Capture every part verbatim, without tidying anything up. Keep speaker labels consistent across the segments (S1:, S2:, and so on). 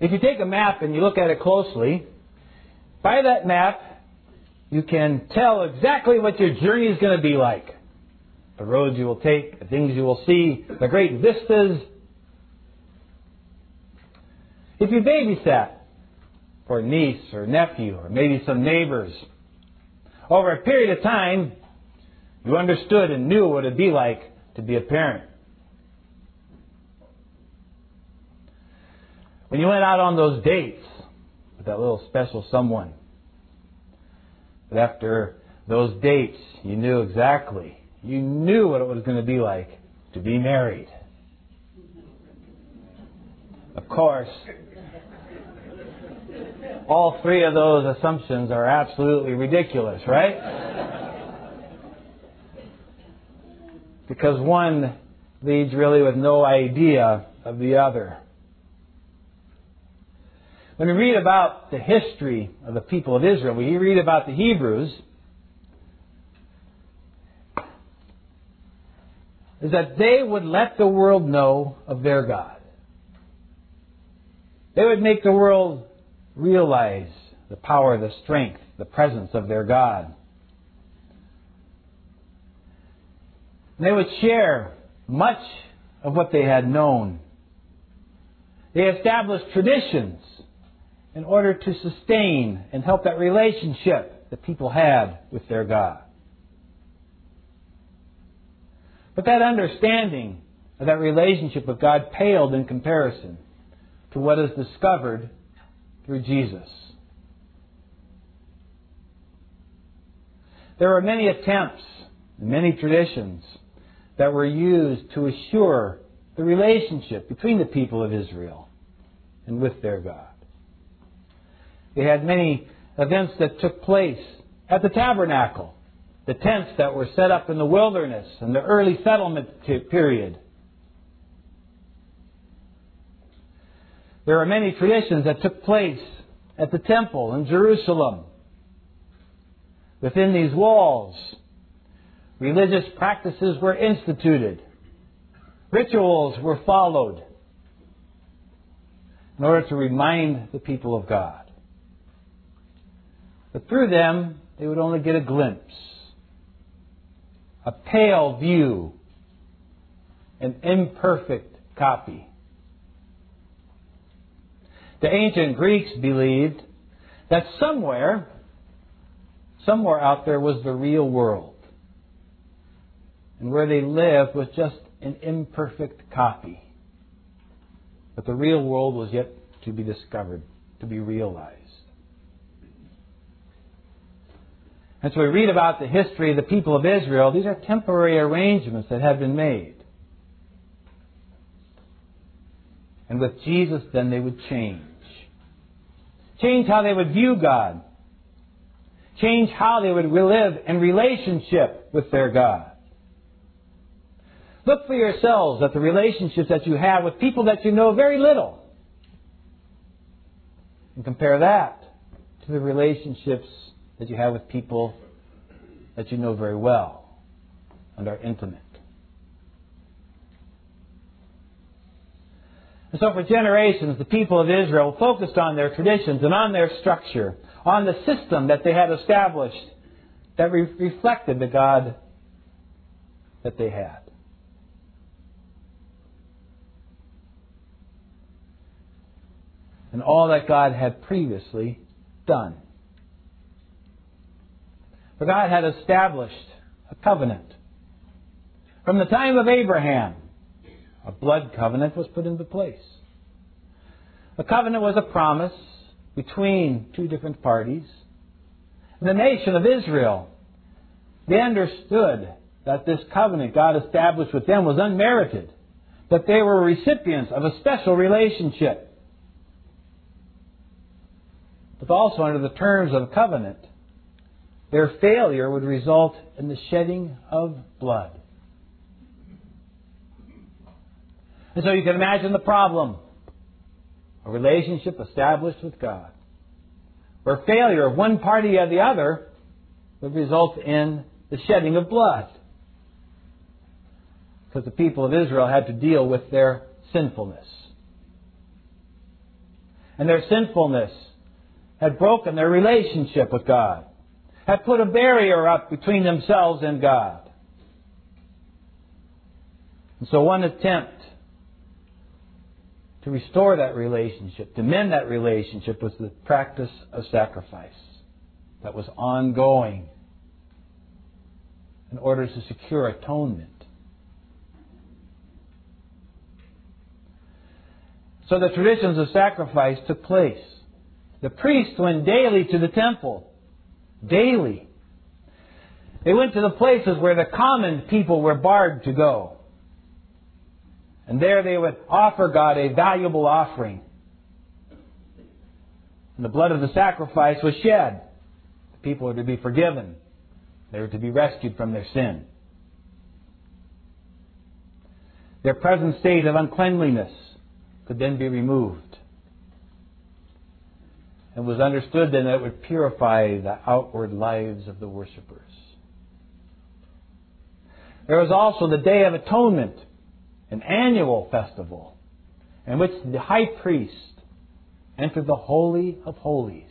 S1: If you take a map and you look at it closely, by that map, you can tell exactly what your journey is going to be like. The roads you will take, the things you will see, the great vistas. If you babysat for a niece or nephew or maybe some neighbors, over a period of time, you understood and knew what it would be like to be a parent. When you went out on those dates with that little special someone, but after those dates, you knew exactly, you knew what it was going to be like to be married. Of course, all three of those assumptions are absolutely ridiculous, right? Because one leads really with no idea of the other. When we read about the history of the people of Israel, we read about the Hebrews, is that they would let the world know of their God. They would make the world realize the power, the strength, the presence of their God. And they would share much of what they had known. They established traditions in order to sustain and help that relationship that people had with their God. But that understanding of that relationship with God paled in comparison to what is discovered through Jesus. There were many attempts, many traditions that were used to assure the relationship between the people of Israel and with their God. They had many events that took place at the tabernacle, the tents that were set up in the wilderness in the early settlement period. There are many traditions that took place at the temple in Jerusalem. Within these walls, religious practices were instituted. Rituals were followed in order to remind the people of God. But through them, they would only get a glimpse, a pale view, an imperfect copy. The ancient Greeks believed that somewhere, somewhere out there was the real world. And where they lived was just an imperfect copy. But the real world was yet to be discovered, to be realized. And so we read about the history of the people of Israel. These are temporary arrangements that have been made. And with Jesus, then they would change. Change how they would view God. Change how they would live in relationship with their God. Look for yourselves at the relationships that you have with people that you know very little. And compare that to the relationships that you have with people that you know very well and are intimate. And so for generations, the people of Israel focused on their traditions and on their structure, on the system that they had established that re- reflected the God that they had. And all that God had previously done. For God had established a covenant. From the time of Abraham, a blood covenant was put into place. A covenant was a promise between two different parties. The nation of Israel, they understood that this covenant God established with them was unmerited, that they were recipients of a special relationship. But also under the terms of the covenant, their failure would result in the shedding of blood. And so you can imagine the problem. A relationship established with God, where failure of one party or the other would result in the shedding of blood. Because the people of Israel had to deal with their sinfulness. and their sinfulness had broken their relationship with God, had put a barrier up between themselves and God. And so one attempt to restore that relationship, to mend that relationship, was the practice of sacrifice that was ongoing in order to secure atonement. So the traditions of sacrifice took place. The priests went daily to the temple. Daily. They went to the places where the common people were barred to go. And there they would offer God a valuable offering. And the blood of the sacrifice was shed. The people were to be forgiven. They were to be rescued from their sin. Their present state of uncleanliness could then be removed. It was understood then that it would purify the outward lives of the worshippers. There was also the Day of Atonement, an annual festival in which the high priest entered the Holy of Holies.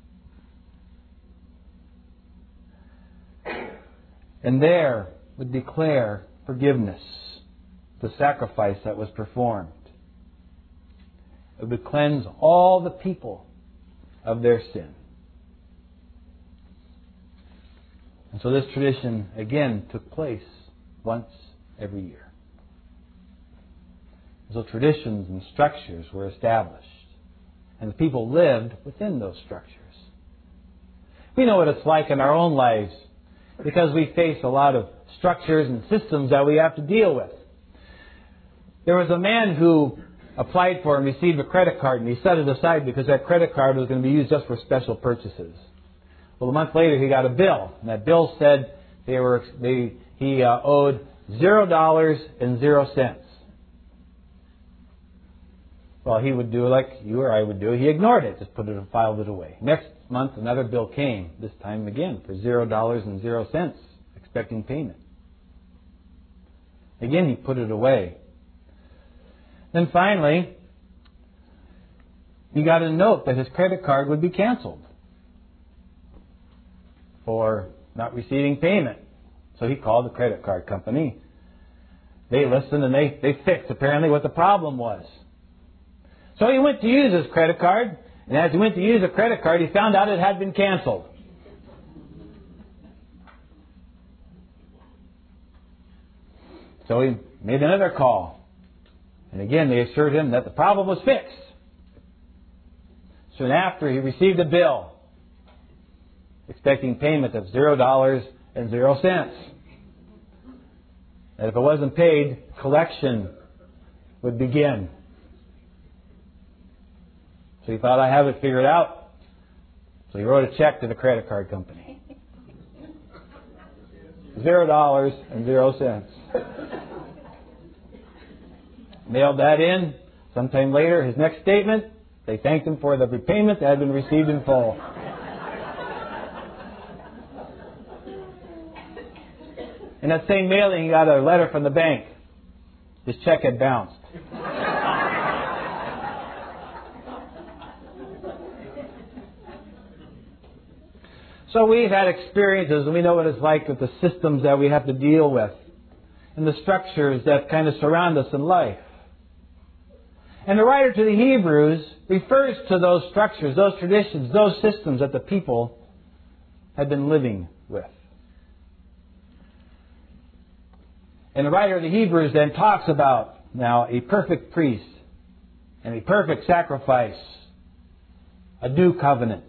S1: And there would declare forgiveness, the sacrifice that was performed. It would cleanse all the people of their sin. And so this tradition again took place once every year. So traditions and structures were established, and the people lived within those structures. We know what it's like in our own lives because we face a lot of structures and systems that we have to deal with. There was a man who applied for and received a credit card, and he set it aside because that credit card was going to be used just for special purchases. Well, a month later, he got a bill, and that bill said they were they, he uh, owed zero dollars and zero cents. Well, he would do like you or I would do. He ignored it, just put it and filed it away. Next month, another bill came, this time again for zero dollars and zero cents, expecting payment. Again, he put it away. Then finally, he got a note that his credit card would be canceled for not receiving payment. So he called the credit card company. They listened and they, they fixed apparently what the problem was. So he went to use his credit card, and as he went to use the credit card, he found out it had been canceled. So he made another call. And again, they assured him that the problem was fixed. Soon after, he received a bill expecting payment of zero dollars and zero cents. And if it wasn't paid, collection would begin. So he thought, I have it figured out. So he wrote a check to the credit card company. Zero dollars and zero cents. Mailed that in. Sometime later, his next statement, they thanked him for the repayment that had been received in full. In that same mailing, he got a letter from the bank. His check had bounced. So we've had experiences, and we know what it's like with the systems that we have to deal with and the structures that kind of surround us in life. And the writer to the Hebrews refers to those structures, those traditions, those systems that the people had been living with. And the writer of the Hebrews then talks about now a perfect priest and a perfect sacrifice, a new covenant.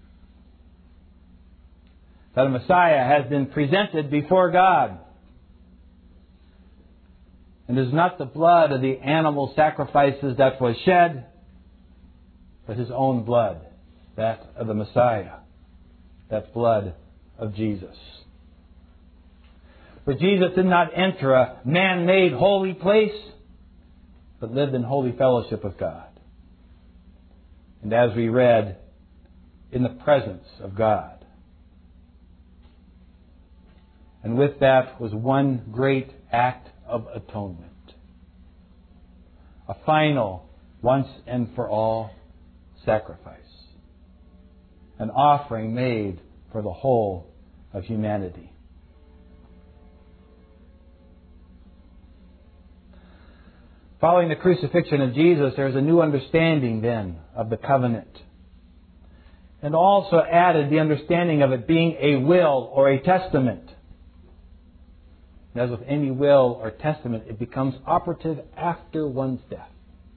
S1: That a Messiah has been presented before God. And it is not the blood of the animal sacrifices that was shed, but His own blood, that of the Messiah, that blood of Jesus. For Jesus did not enter a man-made holy place, but lived in holy fellowship with God. And as we read, in the presence of God. And with that was one great act of atonement. A final, once and for all, sacrifice, an offering made for the whole of humanity. Following the crucifixion of Jesus, there is a new understanding then of the covenant. And also added the understanding of it being a will or a testament. As with any will or testament, it becomes operative after one's death.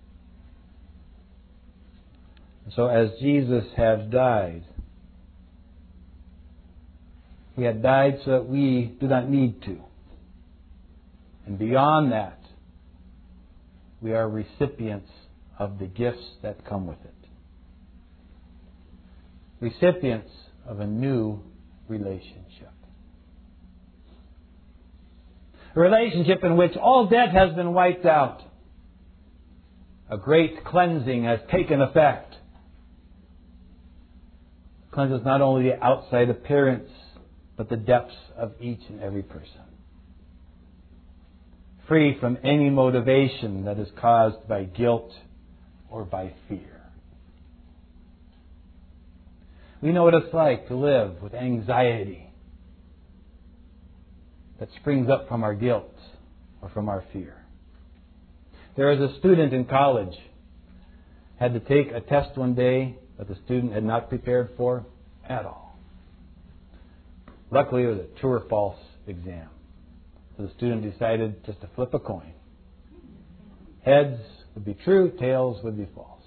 S1: So as Jesus has died, He had died so that we do not need to. And beyond that, we are recipients of the gifts that come with it. Recipients of a new relationship. A relationship in which all debt has been wiped out. A great cleansing has taken effect. It cleanses not only the outside appearance, but the depths of each and every person. Free from any motivation that is caused by guilt or by fear. We know what it's like to live with anxiety that springs up from our guilt or from our fear. There is a student in college had to take a test one day that the student had not prepared for at all. Luckily, it was a true or false exam. So the student decided just to flip a coin. Heads would be true, tails would be false.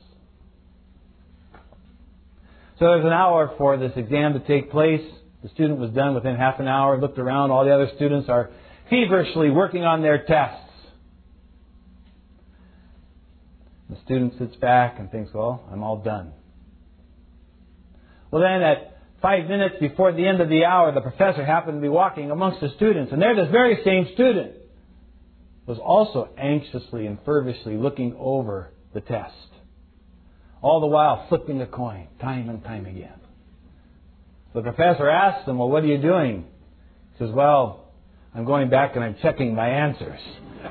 S1: So there was an hour for this exam to take place. The student was done within half an hour, looked around. All the other students are feverishly working on their tests. The student sits back and thinks, well, I'm all done. Well, then at five minutes before the end of the hour, the professor happened to be walking amongst the students. And there, this very same student was also anxiously and fervently looking over the test. All the while flipping a coin, time and time again. The professor asked him, well, what are you doing? He says, well, I'm going back and I'm checking my answers.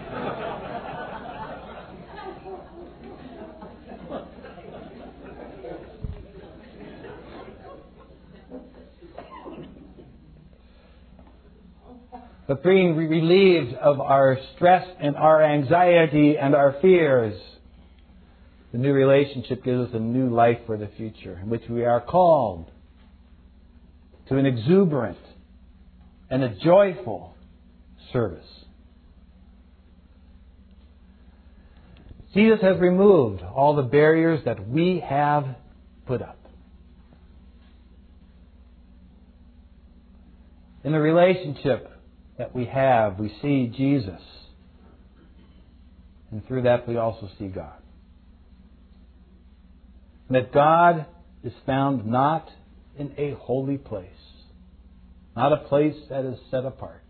S1: But being relieved of our stress and our anxiety and our fears, the new relationship gives us a new life for the future, in which we are called to an exuberant and a joyful service. Jesus has removed all the barriers that we have put up. In the relationship that we have, we see Jesus. And through that we also see God. And that God is found not in a holy place. Not a place that is set apart.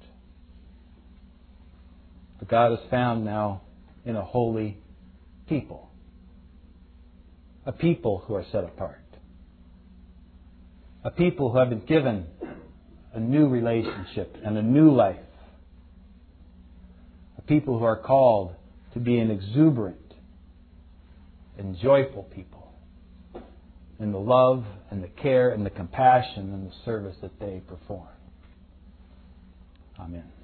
S1: But God is found now in a holy people. A people who are set apart. A people who have been given a new relationship and a new life. A people who are called to be an exuberant and joyful people in the love and the care and the compassion and the service that they perform. Amen.